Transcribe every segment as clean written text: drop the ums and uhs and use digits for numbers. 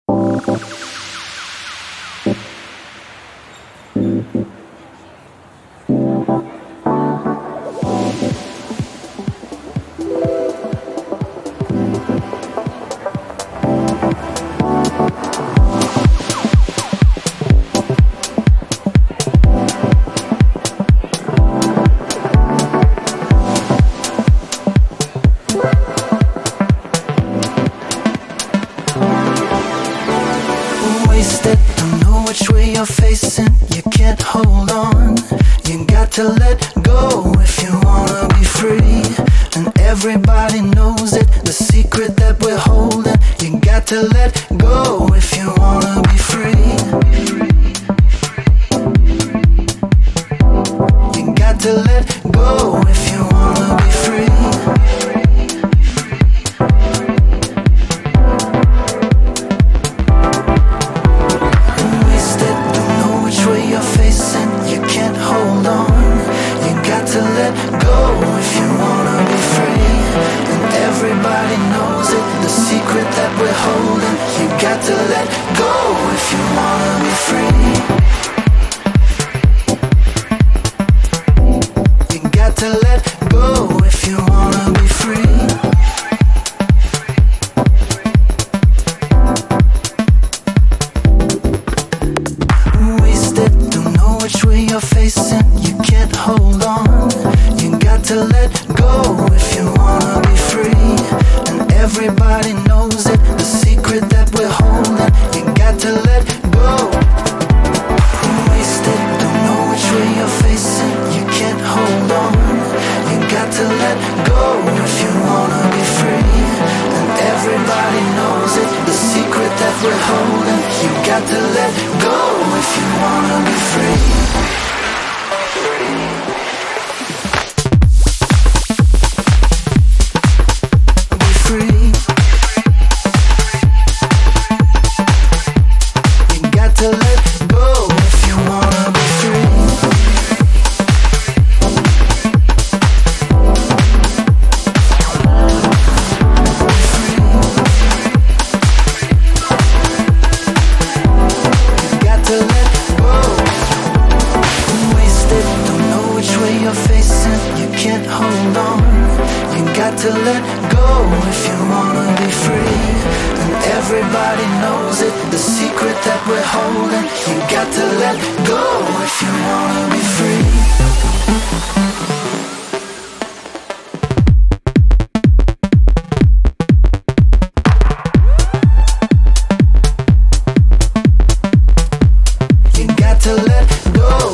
Wasted, don't know which way you're facing. You can't hold on. You got to let go if you wanna be free. And everybody knows it, the secret that we're holding. You got to let go if you wanna be free. You got to let go if you wanna be free. Let go if you wanna be free. And everybody knows it, the secret that we're holding. You got to let go if you wanna be free. You got to let go if you wanna be free. Wasted, don't know which way you're facing. You can't hold on. To let go if you wanna be free. And everybody knows it, the secret that we're holding. You got to let go. Wasted, don't know which way you're facing. You can't hold on. You got to let go if you wanna be free. And everybody knows it, the secret that we're holding. You got to let go if you wanna be free. To let go if you wanna be free. You got to let go. Wasted, don't know which way you're facing. You can't hold on. You got to let go if you wanna be free. And everybody knows it, the secret that we're holding. You got to let go if you wanna be free. You got to let go.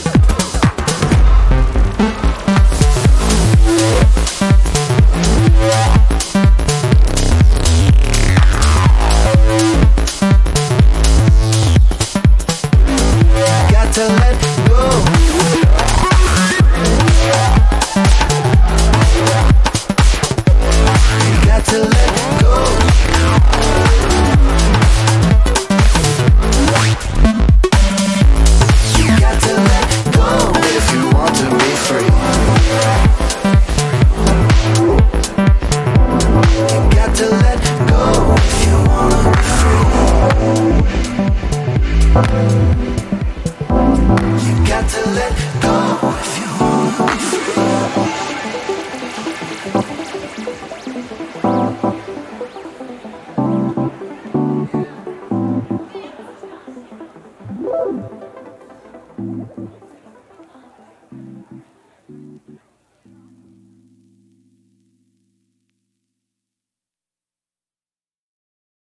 To let go. You got to let go. You got to let go if you want to be free. You got to let go if you wanna be free. You got to let go if you wanna be free.